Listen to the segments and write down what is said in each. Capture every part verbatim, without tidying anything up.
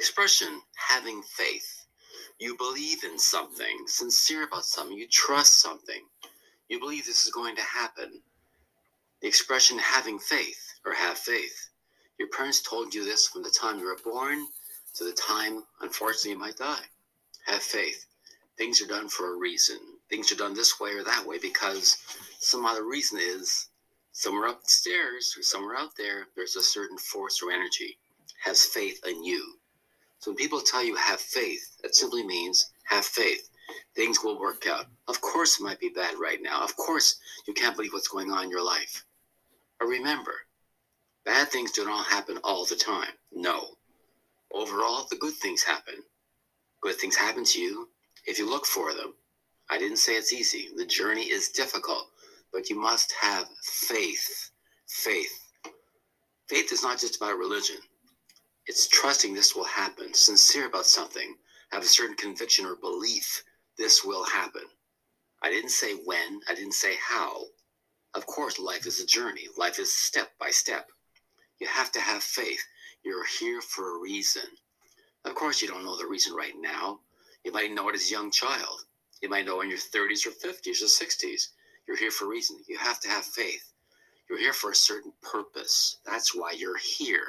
Expression, having faith. You believe in something, sincere about something, you trust something. You believe this is going to happen. The expression having faith or have faith. Your parents told you this from the time you were born to the time, unfortunately, you might die. Have faith. Things are done for a reason. Things are done this way or that way because some other reason is somewhere upstairs or somewhere out there, there's a certain force or energy. Has faith in you. So when people tell you have faith, that simply means have faith. Things will work out. Of course it might be bad right now. Of course you can't believe what's going on in your life. But remember, bad things do not happen all the time. No. Overall, the good things happen. Good things happen to you if you look for them. I didn't say it's easy. The journey is difficult, but you must have faith. Faith. Faith is not just about religion. It's trusting this will happen, sincere about something, have a certain conviction or belief this will happen. I didn't say when, I didn't say how. Of course, life is a journey. Life is step by step. You have to have faith. You're here for a reason. Of course, you don't know the reason right now. You might know it as a young child. You might know in your thirties or fifties or sixties. You're here for a reason. You have to have faith. You're here for a certain purpose. That's why you're here.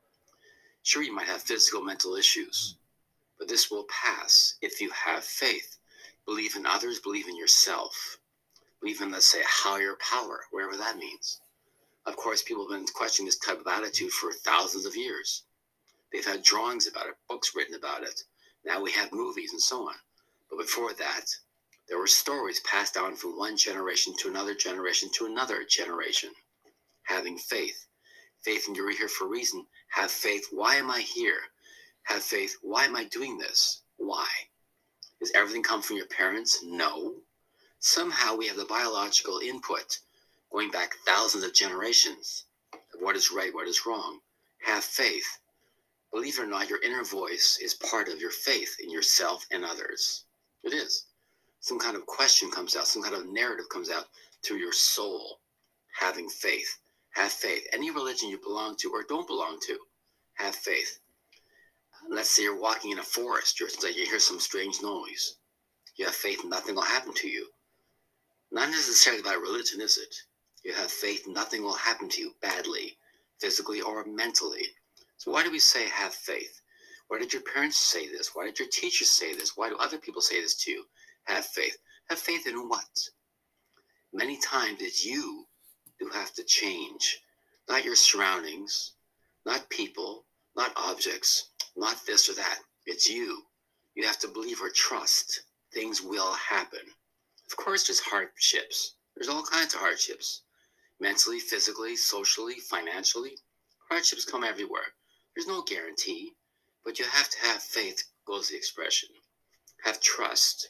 Sure, you might have physical, mental issues, but this will pass if you have faith. Believe in others, believe in yourself. Believe in, let's say, a higher power, wherever that means. Of course, people have been questioning this type of attitude for thousands of years. They've had drawings about it, books written about it. Now we have movies and so on. But before that, there were stories passed down from one generation to another generation to another generation. Having faith. Faith in you're here for a reason. Have faith. Why am I here? Have faith. Why am I doing this? Why? Does everything come from your parents? No. Somehow we have the biological input going back thousands of generations of what is right, what is wrong. Have faith. Believe it or not, your inner voice is part of your faith in yourself and others. It is. Some kind of question comes out, some kind of narrative comes out through your soul. Having faith. Have faith. Any religion you belong to or don't belong to, have faith. Let's say you're walking in a forest, you're, you hear some strange noise. You have faith nothing will happen to you. Not necessarily about religion, is it? You have faith nothing will happen to you badly, physically or mentally. So why do we say have faith? Why did your parents say this? Why did your teachers say this? Why do other people say this to you? Have faith. Have faith in what? Many times it's you who have to change. Not your surroundings, not people, not objects, not this or that. It's you. You have to believe or trust things will happen. Of course, there's hardships. There's all kinds of hardships. Mentally, physically, socially, financially. Hardships come everywhere. There's no guarantee, but you have to have faith, goes the expression. Have trust.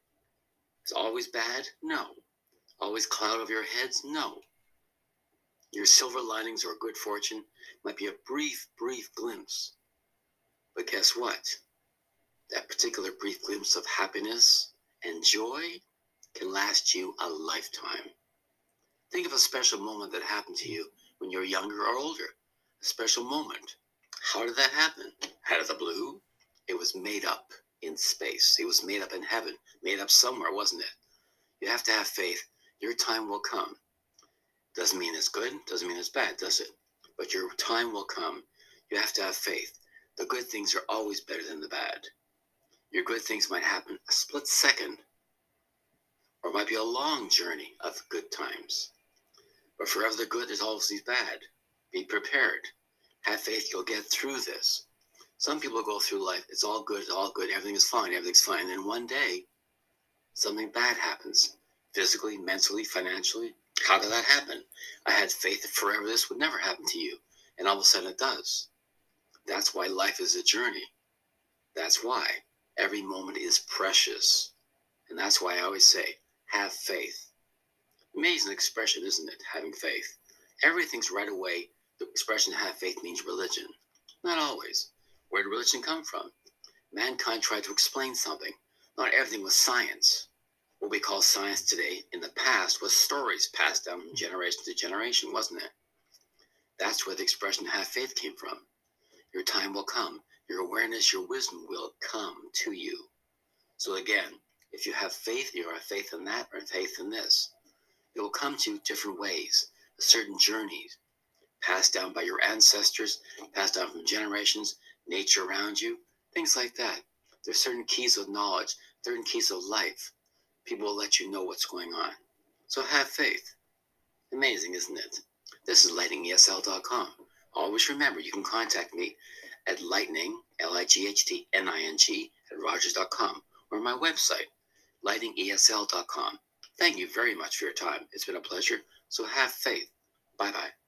Is it always bad? No. Always cloud over your heads? No. Your silver linings or good fortune might be a brief, brief glimpse. But guess what? That particular brief glimpse of happiness and joy can last you a lifetime. Think of a special moment that happened to you when you were younger or older. A special moment. How did that happen? Out of the blue? It was made up in space. It was made up in heaven. Made up somewhere, wasn't it? You have to have faith. Your time will come. Doesn't mean it's good. Doesn't mean it's bad, does it? But your time will come. You have to have faith. The good things are always better than the bad. Your good things might happen a split second. Or it might be a long journey of good times. But forever the good, there's always the bad. Be prepared. Have faith you'll get through this. Some people go through life, it's all good, it's all good, everything is fine, everything's fine. And then one day, something bad happens. Physically, mentally, financially. How did that happen? I had faith that forever this would never happen to you. And all of a sudden it does. That's why life is a journey. That's why every moment is precious. And that's why I always say, have faith. Amazing expression, isn't it? Having faith. Everything's right away. The expression have faith means religion. Not always. Where did religion come from? Mankind tried to explain something. Not everything was science. What we call science today in the past was stories passed down from generation to generation, wasn't it? That's where the expression have faith came from. Your time will come. Your awareness awareness, your wisdom will come to you. So again, if you have faith, you have faith in that or faith in this, it will come to you different ways, certain journeys passed down by your ancestors, passed down from generations, nature around you, things like that. There's certain keys of knowledge, certain keys of life. People will let you know what's going on. So have faith. Amazing, isn't it? This is lightning E S L dot com. Always remember, you can contact me at lightning, L I G H T N I N G, at rogers dot com, or my website, lightning E S L dot com. Thank you very much for your time. It's been a pleasure. So have faith. Bye-bye.